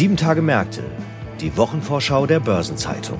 7 Tage Märkte, die Wochenvorschau der Börsenzeitung.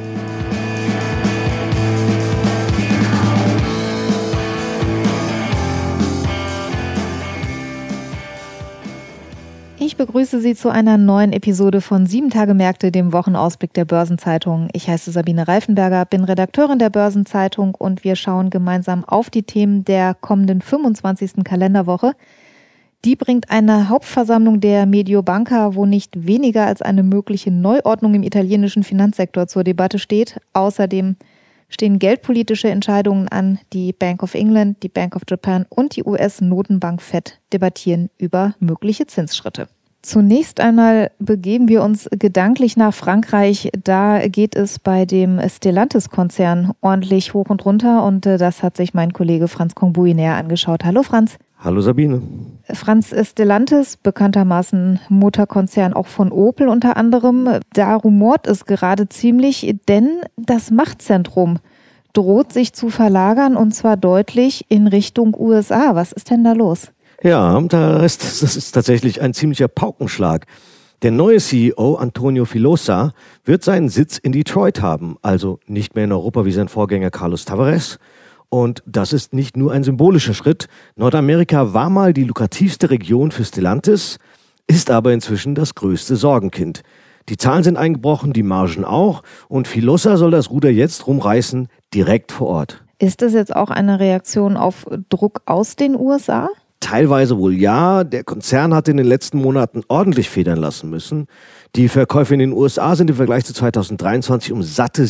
Ich begrüße Sie zu einer neuen Episode von 7 Tage Märkte, dem Wochenausblick der Börsenzeitung. Ich heiße Sabine Reifenberger, bin Redakteurin der Börsenzeitung und wir schauen gemeinsam auf die Themen der kommenden 25. Kalenderwoche. Die bringt eine Hauptversammlung der Mediobanca, wo nicht weniger als eine mögliche Neuordnung im italienischen Finanzsektor zur Debatte steht. Außerdem stehen geldpolitische Entscheidungen an. Die Bank of England, die Bank of Japan und die US-Notenbank Fed debattieren über mögliche Zinsschritte. Zunächst einmal begeben wir uns gedanklich nach Frankreich. Da geht es bei dem Stellantis-Konzern ordentlich hoch und runter und das hat sich mein Kollege Franz Kongbui näher angeschaut. Hallo Franz. Hallo Sabine. Franz, Stellantis, bekanntermaßen Mutterkonzern auch von Opel unter anderem. Da rumort es gerade ziemlich, denn das Machtzentrum droht sich zu verlagern und zwar deutlich in Richtung USA. Was ist denn da los? Ja, das ist tatsächlich ein ziemlicher Paukenschlag. Der neue CEO Antonio Filosa wird seinen Sitz in Detroit haben, also nicht mehr in Europa wie sein Vorgänger Carlos Tavares. Und das ist nicht nur ein symbolischer Schritt. Nordamerika war mal die lukrativste Region für Stellantis, ist aber inzwischen das größte Sorgenkind. Die Zahlen sind eingebrochen, die Margen auch und Filosa soll das Ruder jetzt rumreißen, direkt vor Ort. Ist das jetzt auch eine Reaktion auf Druck aus den USA? Teilweise wohl ja. Der Konzern hat in den letzten Monaten ordentlich federn lassen müssen. Die Verkäufe in den USA sind im Vergleich zu 2023 um satte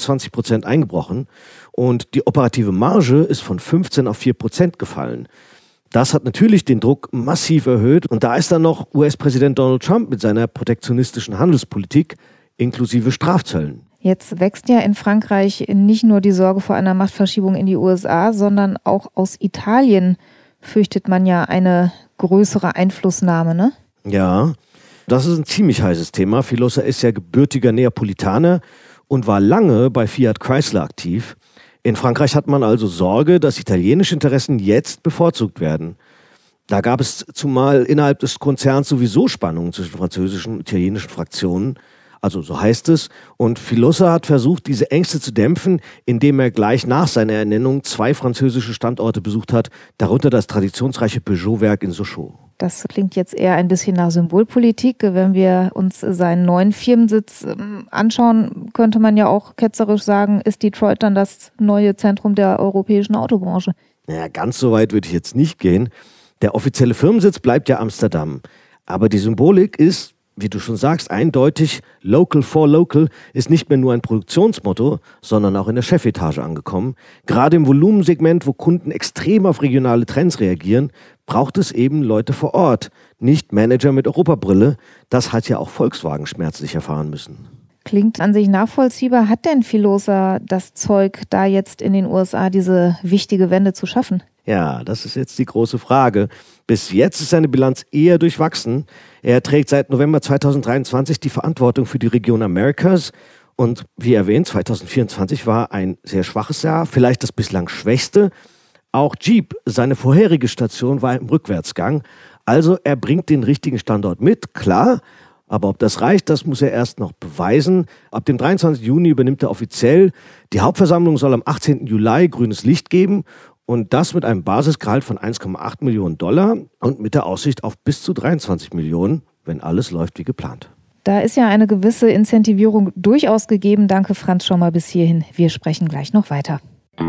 27% eingebrochen und die operative Marge ist von 15 auf 4% gefallen. Das hat natürlich den Druck massiv erhöht und da ist dann noch US-Präsident Donald Trump mit seiner protektionistischen Handelspolitik inklusive Strafzöllen. Jetzt wächst ja in Frankreich nicht nur die Sorge vor einer Machtverschiebung in die USA, sondern auch aus Italien fürchtet man ja eine größere Einflussnahme, ne? Ja, das ist ein ziemlich heißes Thema. Filosa ist ja gebürtiger Neapolitaner und war lange bei Fiat Chrysler aktiv. In Frankreich hat man also Sorge, dass italienische Interessen jetzt bevorzugt werden. Da gab es zumal innerhalb des Konzerns sowieso Spannungen zwischen französischen und italienischen Fraktionen. Also so heißt es. Und Filosa hat versucht, diese Ängste zu dämpfen, indem er gleich nach seiner Ernennung 2 französische Standorte besucht hat, darunter das traditionsreiche Peugeot-Werk in Sochaux. Das klingt jetzt eher ein bisschen nach Symbolpolitik. Wenn wir uns seinen neuen Firmensitz anschauen, könnte man ja auch ketzerisch sagen, ist Detroit dann das neue Zentrum der europäischen Autobranche? Naja, ganz so weit würde ich jetzt nicht gehen. Der offizielle Firmensitz bleibt ja Amsterdam. Aber die Symbolik ist, wie du schon sagst, eindeutig, Local for Local ist nicht mehr nur ein Produktionsmotto, sondern auch in der Chefetage angekommen. Gerade im Volumensegment, wo Kunden extrem auf regionale Trends reagieren, braucht es eben Leute vor Ort, nicht Manager mit Europabrille. Das hat ja auch Volkswagen schmerzlich erfahren müssen. Klingt an sich nachvollziehbar. Hat denn Filosa das Zeug, da jetzt in den USA diese wichtige Wende zu schaffen? Ja, das ist jetzt die große Frage. Bis jetzt ist seine Bilanz eher durchwachsen. Er trägt seit November 2023 die Verantwortung für die Region Americas. Und wie erwähnt, 2024 war ein sehr schwaches Jahr, vielleicht das bislang schwächste. Auch Jeep, seine vorherige Station, war im Rückwärtsgang. Also er bringt den richtigen Standort mit, klar. Aber ob das reicht, das muss er erst noch beweisen. Ab dem 23. Juni übernimmt er offiziell. Die Hauptversammlung soll am 18. Juli grünes Licht geben. Und das mit einem Basisgehalt von 1,8 Millionen Dollar und mit der Aussicht auf bis zu 23 Millionen, wenn alles läuft wie geplant. Da ist ja eine gewisse Incentivierung durchaus gegeben. Danke Franz schon mal bis hierhin. Wir sprechen gleich noch weiter.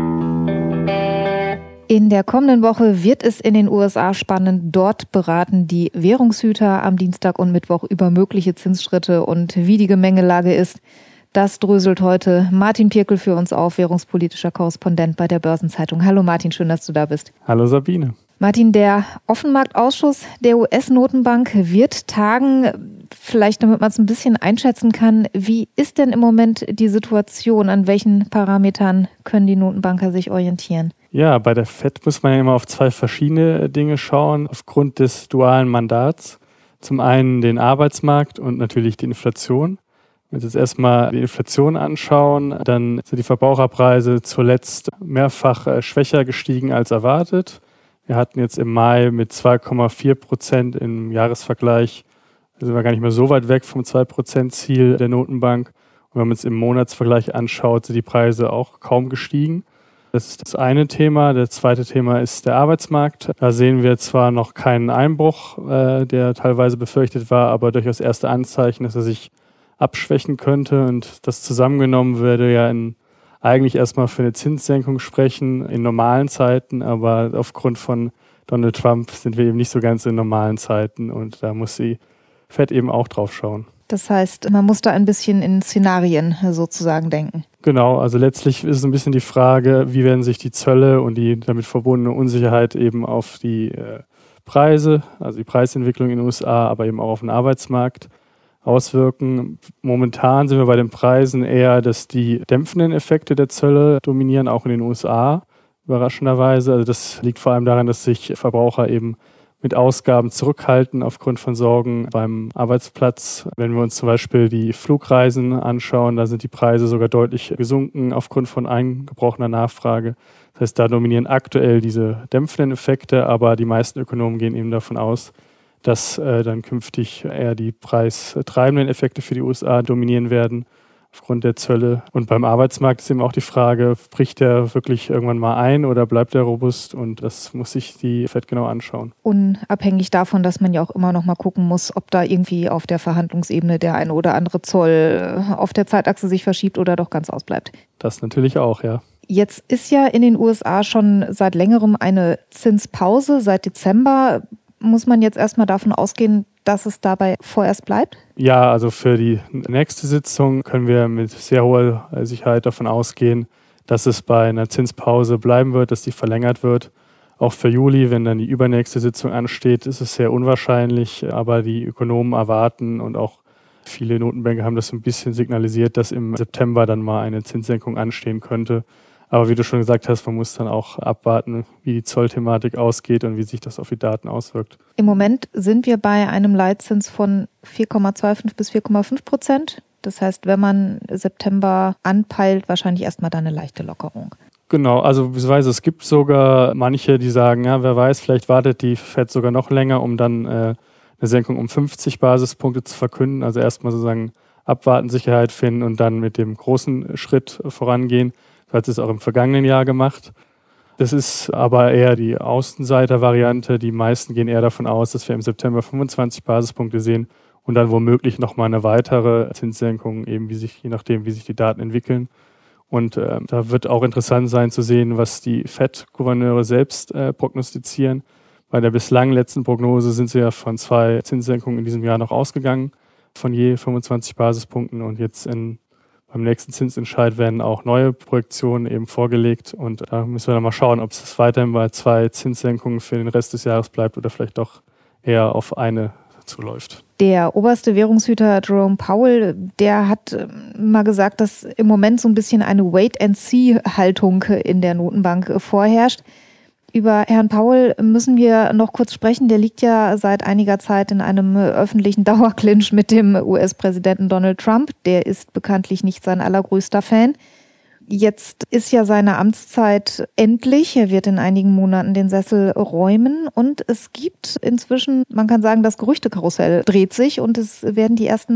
In der kommenden Woche wird es in den USA spannend. Dort beraten die Währungshüter am Dienstag und Mittwoch über mögliche Zinsschritte und wie die Gemengelage ist. Das dröselt heute Martin Pirkel für uns auf, währungspolitischer Korrespondent bei der Börsenzeitung. Hallo Martin, schön, dass du da bist. Hallo Sabine. Martin, der Offenmarktausschuss der US-Notenbank wird tagen. Vielleicht, damit man es ein bisschen einschätzen kann, wie ist denn im Moment die Situation? An welchen Parametern können die Notenbanker sich orientieren? Ja, bei der FED muss man ja immer auf 2 verschiedene Dinge schauen, aufgrund des dualen Mandats. Zum einen den Arbeitsmarkt und natürlich die Inflation. Wenn wir uns jetzt erstmal die Inflation anschauen, dann sind die Verbraucherpreise zuletzt mehrfach schwächer gestiegen als erwartet. Wir hatten jetzt im Mai mit 2,4% im Jahresvergleich Da sind wir gar nicht mehr so weit weg vom 2%-Ziel der Notenbank. Und wenn man es im Monatsvergleich anschaut, sind die Preise auch kaum gestiegen. Das ist das eine Thema. Das zweite Thema ist der Arbeitsmarkt. Da sehen wir zwar noch keinen Einbruch, der teilweise befürchtet war, aber durchaus erste Anzeichen, dass er sich abschwächen könnte. Und das zusammengenommen würde ja eigentlich erstmal für eine Zinssenkung sprechen in normalen Zeiten, aber aufgrund von Donald Trump sind wir eben nicht so ganz in normalen Zeiten und da muss die Fed eben auch drauf schauen. Das heißt, man muss da ein bisschen in Szenarien sozusagen denken. Genau, also letztlich ist es ein bisschen die Frage, wie werden sich die Zölle und die damit verbundene Unsicherheit eben auf die Preise, also die Preisentwicklung in den USA, aber eben auch auf den Arbeitsmarkt auswirken. Momentan sind wir bei den Preisen eher, dass die dämpfenden Effekte der Zölle dominieren, auch in den USA, überraschenderweise. Also das liegt vor allem daran, dass sich Verbraucher eben mit Ausgaben zurückhalten aufgrund von Sorgen beim Arbeitsplatz. Wenn wir uns zum Beispiel die Flugreisen anschauen, da sind die Preise sogar deutlich gesunken aufgrund von eingebrochener Nachfrage. Das heißt, da dominieren aktuell diese dämpfenden Effekte, aber die meisten Ökonomen gehen eben davon aus, dass dann künftig eher die preistreibenden Effekte für die USA dominieren werden aufgrund der Zölle. Und beim Arbeitsmarkt ist eben auch die Frage, bricht der wirklich irgendwann mal ein oder bleibt der robust? Und das muss sich die Fed genau anschauen. Unabhängig davon, dass man ja auch immer noch mal gucken muss, ob da irgendwie auf der Verhandlungsebene der eine oder andere Zoll auf der Zeitachse sich verschiebt oder doch ganz ausbleibt. Das natürlich auch, ja. Jetzt ist ja in den USA schon seit längerem eine Zinspause. Seit Dezember muss man jetzt erstmal davon ausgehen, dass es dabei vorerst bleibt? Ja, also für die nächste Sitzung können wir mit sehr hoher Sicherheit davon ausgehen, dass es bei einer Zinspause bleiben wird, dass die verlängert wird. Auch für Juli, wenn dann die übernächste Sitzung ansteht, ist es sehr unwahrscheinlich, aber die Ökonomen erwarten und auch viele Notenbanker haben das ein bisschen signalisiert, dass im September dann mal eine Zinssenkung anstehen könnte. Aber wie du schon gesagt hast, man muss dann auch abwarten, wie die Zollthematik ausgeht und wie sich das auf die Daten auswirkt. Im Moment sind wir bei einem Leitzins von 4,25 bis 4,5%. Das heißt, wenn man September anpeilt, wahrscheinlich erstmal da eine leichte Lockerung. Genau, also es gibt sogar manche, die sagen, ja, wer weiß, vielleicht wartet die Fed sogar noch länger, um dann eine Senkung um 50 Basispunkte zu verkünden. Also erstmal sozusagen abwarten, Sicherheit finden und dann mit dem großen Schritt vorangehen. So hat es auch im vergangenen Jahr gemacht. Das ist aber eher die Außenseiter-Variante. Die meisten gehen eher davon aus, dass wir im September 25 Basispunkte sehen und dann womöglich nochmal eine weitere Zinssenkung, eben je nachdem, wie sich die Daten entwickeln. Und da wird auch interessant sein zu sehen, was die FED-Gouverneure selbst prognostizieren. Bei der bislang letzten Prognose sind sie ja von 2 Zinssenkungen in diesem Jahr noch ausgegangen, von je 25 Basispunkten und jetzt beim nächsten Zinsentscheid werden auch neue Projektionen eben vorgelegt und da müssen wir dann mal schauen, ob es weiterhin bei 2 Zinssenkungen für den Rest des Jahres bleibt oder vielleicht doch eher auf eine zuläuft. Der oberste Währungshüter Jerome Powell, der hat mal gesagt, dass im Moment so ein bisschen eine Wait-and-See-Haltung in der Notenbank vorherrscht. Über Herrn Powell müssen wir noch kurz sprechen. Der liegt ja seit einiger Zeit in einem öffentlichen Dauerclinch mit dem US-Präsidenten Donald Trump. Der ist bekanntlich nicht sein allergrößter Fan. Jetzt ist ja seine Amtszeit endlich. Er wird in einigen Monaten den Sessel räumen. Und es gibt inzwischen, man kann sagen, das Gerüchtekarussell dreht sich und es werden die ersten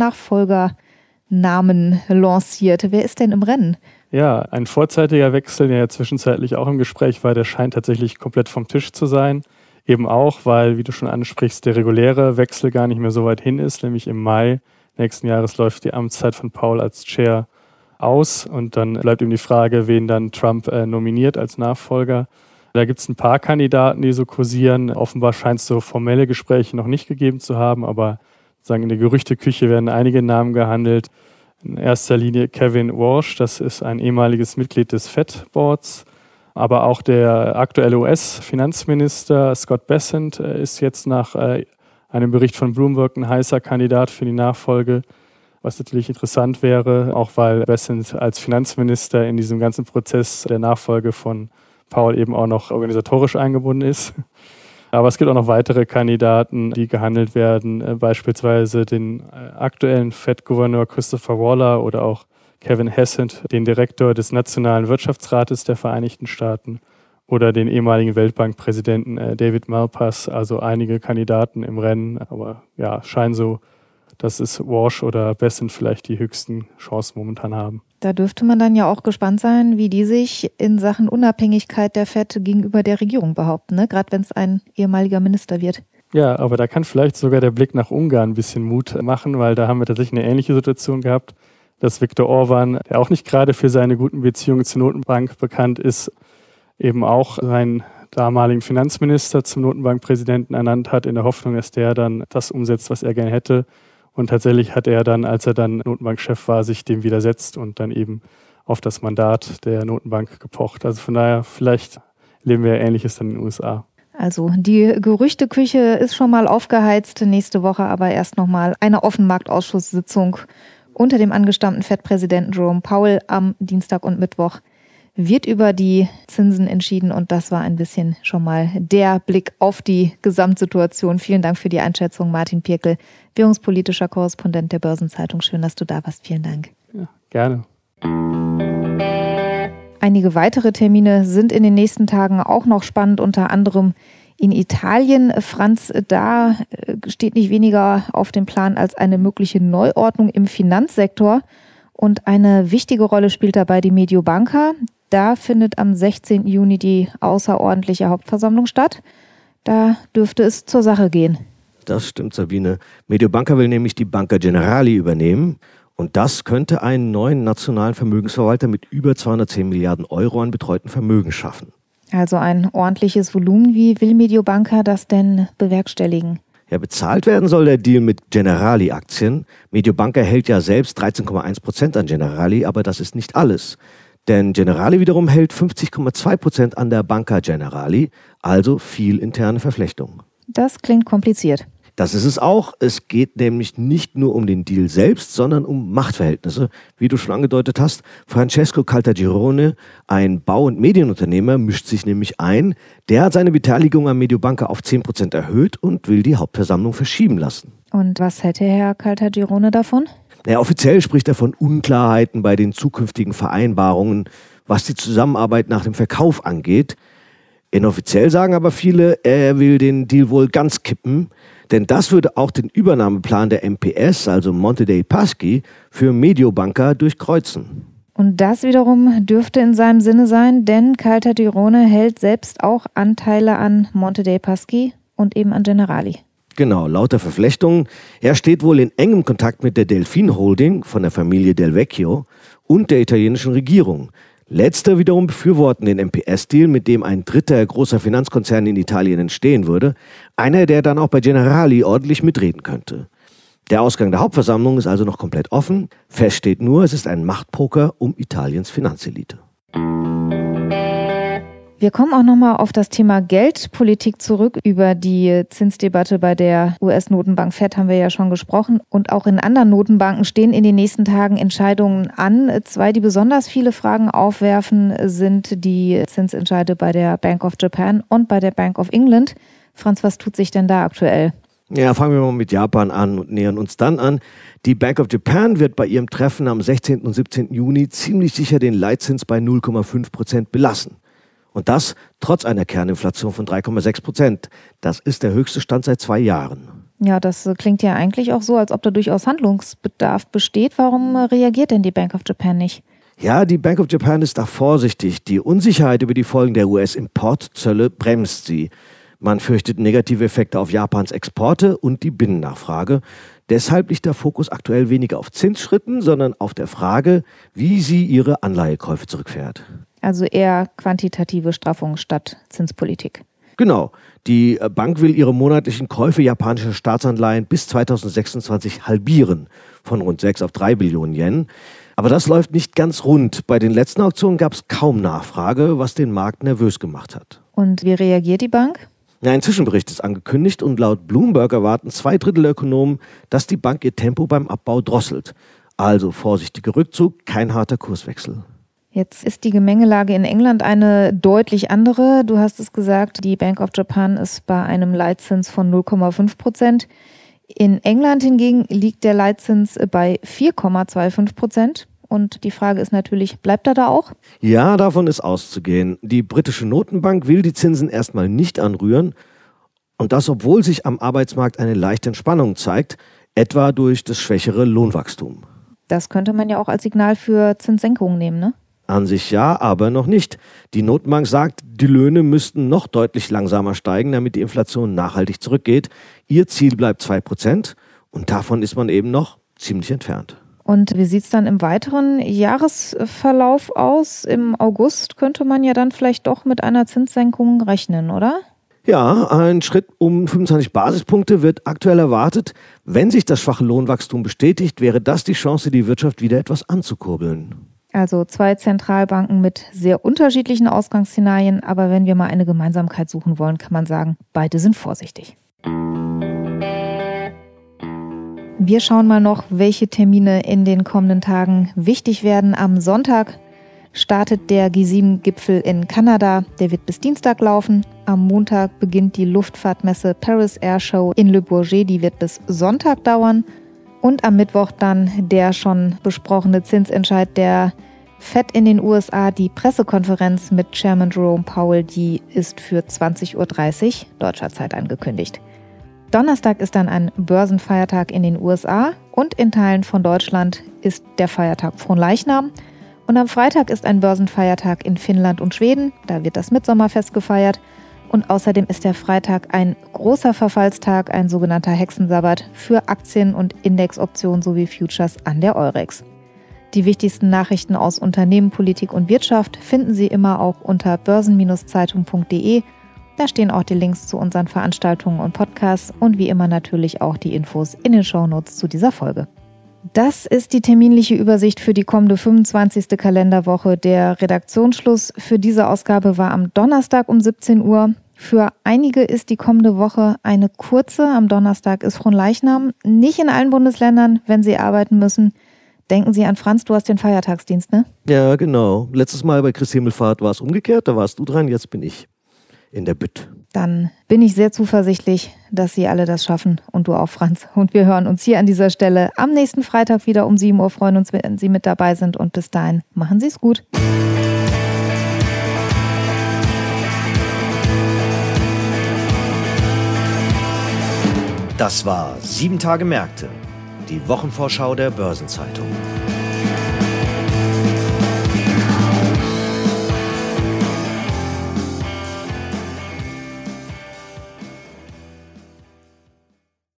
Nachfolgernamen lanciert. Wer ist denn im Rennen? Ja, ein vorzeitiger Wechsel, der ja zwischenzeitlich auch im Gespräch war, der scheint tatsächlich komplett vom Tisch zu sein. Eben auch, weil, wie du schon ansprichst, der reguläre Wechsel gar nicht mehr so weit hin ist. Nämlich im Mai nächsten Jahres läuft die Amtszeit von Powell als Chair aus. Und dann bleibt ihm die Frage, wen dann Trump nominiert als Nachfolger. Da gibt es ein paar Kandidaten, die so kursieren. Offenbar scheint es so formelle Gespräche noch nicht gegeben zu haben, aber sozusagen in der Gerüchteküche werden einige Namen gehandelt. In erster Linie Kevin Walsh, das ist ein ehemaliges Mitglied des Fed-Boards, aber auch der aktuelle US-Finanzminister Scott Bessent ist jetzt nach einem Bericht von Bloomberg ein heißer Kandidat für die Nachfolge, was natürlich interessant wäre, auch weil Bessent als Finanzminister in diesem ganzen Prozess der Nachfolge von Powell eben auch noch organisatorisch eingebunden ist. Aber es gibt auch noch weitere Kandidaten, die gehandelt werden, beispielsweise den aktuellen Fed-Gouverneur Christopher Waller oder auch Kevin Hassett, den Direktor des Nationalen Wirtschaftsrates der Vereinigten Staaten oder den ehemaligen Weltbankpräsidenten David Malpass. Also einige Kandidaten im Rennen, aber ja, scheinen so dass es Walsh oder Bessent vielleicht die höchsten Chancen momentan haben. Da dürfte man dann ja auch gespannt sein, wie die sich in Sachen Unabhängigkeit der Fed gegenüber der Regierung behaupten, ne? Gerade wenn es ein ehemaliger Minister wird. Ja, aber da kann vielleicht sogar der Blick nach Ungarn ein bisschen Mut machen, weil da haben wir tatsächlich eine ähnliche Situation gehabt, dass Viktor Orban, der auch nicht gerade für seine guten Beziehungen zur Notenbank bekannt ist, eben auch seinen damaligen Finanzminister zum Notenbankpräsidenten ernannt hat, in der Hoffnung, dass der dann das umsetzt, was er gerne hätte. Und tatsächlich hat er dann, als er dann Notenbankchef war, sich dem widersetzt und dann eben auf das Mandat der Notenbank gepocht. Also von daher, vielleicht erleben wir Ähnliches dann in den USA. Also die Gerüchteküche ist schon mal aufgeheizt. Nächste Woche aber erst nochmal eine Offenmarktausschusssitzung unter dem angestammten Fed-Präsidenten Jerome Powell am Dienstag und Mittwoch. Wird über die Zinsen entschieden und das war ein bisschen schon mal der Blick auf die Gesamtsituation. Vielen Dank für die Einschätzung, Martin Pirkel, währungspolitischer Korrespondent der Börsenzeitung. Schön, dass du da warst. Vielen Dank. Ja, gerne. Einige weitere Termine sind in den nächsten Tagen auch noch spannend, unter anderem in Italien. Franz, da steht nicht weniger auf dem Plan als eine mögliche Neuordnung im Finanzsektor. Und eine wichtige Rolle spielt dabei die Mediobanca. Da findet am 16. Juni die außerordentliche Hauptversammlung statt. Da dürfte es zur Sache gehen. Das stimmt, Sabine. Mediobanca will nämlich die Banca Generali übernehmen. Und das könnte einen neuen nationalen Vermögensverwalter mit über 210 Milliarden Euro an betreuten Vermögen schaffen. Also ein ordentliches Volumen. Wie will Mediobanca das denn bewerkstelligen? Ja, bezahlt werden soll der Deal mit Generali-Aktien. Mediobanca hält ja selbst 13,1% an Generali, aber das ist nicht alles. Denn Generali wiederum hält 50,2% an der Banca Generali, also viel interne Verflechtung. Das klingt kompliziert. Das ist es auch. Es geht nämlich nicht nur um den Deal selbst, sondern um Machtverhältnisse. Wie du schon angedeutet hast, Francesco Caltagirone, ein Bau- und Medienunternehmer, mischt sich nämlich ein. Der hat seine Beteiligung an Mediobanca auf 10% erhöht und will die Hauptversammlung verschieben lassen. Und was hätte Herr Caltagirone davon? Offiziell spricht er von Unklarheiten bei den zukünftigen Vereinbarungen, was die Zusammenarbeit nach dem Verkauf angeht. Inoffiziell sagen aber viele, er will den Deal wohl ganz kippen, denn das würde auch den Übernahmeplan der MPS, also Monte dei Paschi, für Mediobanca durchkreuzen. Und das wiederum dürfte in seinem Sinne sein, denn Caltagirone hält selbst auch Anteile an Monte dei Paschi und eben an Generali. Genau, lauter Verflechtungen. Er steht wohl in engem Kontakt mit der Delfin Holding von der Familie Del Vecchio und der italienischen Regierung. Letzter wiederum befürworten den MPS-Deal, mit dem ein dritter großer Finanzkonzern in Italien entstehen würde. Einer, der dann auch bei Generali ordentlich mitreden könnte. Der Ausgang der Hauptversammlung ist also noch komplett offen. Fest steht nur, es ist ein Machtpoker um Italiens Finanzelite. Wir kommen auch nochmal auf das Thema Geldpolitik zurück. Über die Zinsdebatte bei der US-Notenbank Fed haben wir ja schon gesprochen. Und auch in anderen Notenbanken stehen in den nächsten Tagen Entscheidungen an. Zwei, die besonders viele Fragen aufwerfen, sind die Zinsentscheide bei der Bank of Japan und bei der Bank of England. Franz, was tut sich denn da aktuell? Ja, fangen wir mal mit Japan an und nähern uns dann an. Die Bank of Japan wird bei ihrem Treffen am 16. und 17. Juni ziemlich sicher den Leitzins bei 0,5% belassen. Und das trotz einer Kerninflation von 3,6%. Das ist der höchste Stand seit 2 Jahren. Ja, das klingt ja eigentlich auch so, als ob da durchaus Handlungsbedarf besteht. Warum reagiert denn die Bank of Japan nicht? Ja, die Bank of Japan ist da vorsichtig. Die Unsicherheit über die Folgen der US-Importzölle bremst sie. Man fürchtet negative Effekte auf Japans Exporte und die Binnennachfrage. Deshalb liegt der Fokus aktuell weniger auf Zinsschritten, sondern auf der Frage, wie sie ihre Anleihekäufe zurückfährt. Also eher quantitative Straffung statt Zinspolitik. Genau. Die Bank will ihre monatlichen Käufe japanischer Staatsanleihen bis 2026 halbieren, von rund 6 auf 3 Billionen Yen. Aber das läuft nicht ganz rund. Bei den letzten Auktionen gab es kaum Nachfrage, was den Markt nervös gemacht hat. Und wie reagiert die Bank? Ja, ein Zwischenbericht ist angekündigt und laut Bloomberg erwarten 2/3 der Ökonomen, dass die Bank ihr Tempo beim Abbau drosselt. Also vorsichtiger Rückzug, kein harter Kurswechsel. Jetzt ist die Gemengelage in England eine deutlich andere. Du hast es gesagt, die Bank of Japan ist bei einem Leitzins von 0,5%. In England hingegen liegt der Leitzins bei 4,25%. Und die Frage ist natürlich, bleibt er da auch? Ja, davon ist auszugehen. Die britische Notenbank will die Zinsen erstmal nicht anrühren. Und das, obwohl sich am Arbeitsmarkt eine leichte Entspannung zeigt. etwa durch das schwächere Lohnwachstum. Das könnte man ja auch als Signal für Zinssenkungen nehmen, ne? An sich ja, aber noch nicht. Die Notenbank sagt, die Löhne müssten noch deutlich langsamer steigen, damit die Inflation nachhaltig zurückgeht. Ihr Ziel bleibt 2% und davon ist man eben noch ziemlich entfernt. Und wie sieht es dann im weiteren Jahresverlauf aus? Im August könnte man ja dann vielleicht doch mit einer Zinssenkung rechnen, oder? Ja, ein Schritt um 25 Basispunkte wird aktuell erwartet. Wenn sich das schwache Lohnwachstum bestätigt, wäre das die Chance, die Wirtschaft wieder etwas anzukurbeln. Also 2 Zentralbanken mit sehr unterschiedlichen Ausgangsszenarien, aber wenn wir mal eine Gemeinsamkeit suchen wollen, kann man sagen, beide sind vorsichtig. Wir schauen mal noch, welche Termine in den kommenden Tagen wichtig werden. Am Sonntag startet der G7-Gipfel in Kanada. Der wird bis Dienstag laufen. Am Montag beginnt die Luftfahrtmesse Paris Air Show in Le Bourget. Die wird bis Sonntag dauern. Und am Mittwoch dann der schon besprochene Zinsentscheid der FED in den USA. Die Pressekonferenz mit Chairman Jerome Powell, die ist für 20:30 Uhr deutscher Zeit angekündigt. Donnerstag ist dann ein Börsenfeiertag in den USA und in Teilen von Deutschland ist der Feiertag Fronleichnam. Und am Freitag ist ein Börsenfeiertag in Finnland und Schweden. Da wird das Mitsommerfest gefeiert. Und außerdem ist der Freitag ein großer Verfallstag, ein sogenannter Hexensabbat für Aktien und Indexoptionen sowie Futures an der Eurex. Die wichtigsten Nachrichten aus Unternehmen, Politik und Wirtschaft finden Sie immer auch unter börsen-zeitung.de. Da stehen auch die Links zu unseren Veranstaltungen und Podcasts und wie immer natürlich auch die Infos in den Shownotes zu dieser Folge. Das ist die terminliche Übersicht für die kommende 25. Kalenderwoche. Der Redaktionsschluss für diese Ausgabe war am Donnerstag um 17 Uhr. Für einige ist die kommende Woche eine kurze. Am Donnerstag ist Fronleichnam. Nicht in allen Bundesländern, wenn Sie arbeiten müssen. Denken Sie an Franz, du hast den Feiertagsdienst, ne? Ja, genau. Letztes Mal bei Chris Himmelfahrt war es umgekehrt. Da warst du dran, jetzt bin ich in der Bütt. Dann bin ich sehr zuversichtlich, dass Sie alle das schaffen und du auch, Franz. Und wir hören uns hier an dieser Stelle am nächsten Freitag wieder um 7 Uhr. Freuen uns, wenn Sie mit dabei sind und bis dahin machen Sie es gut. Das war 7 Tage Märkte, die Wochenvorschau der Börsenzeitung.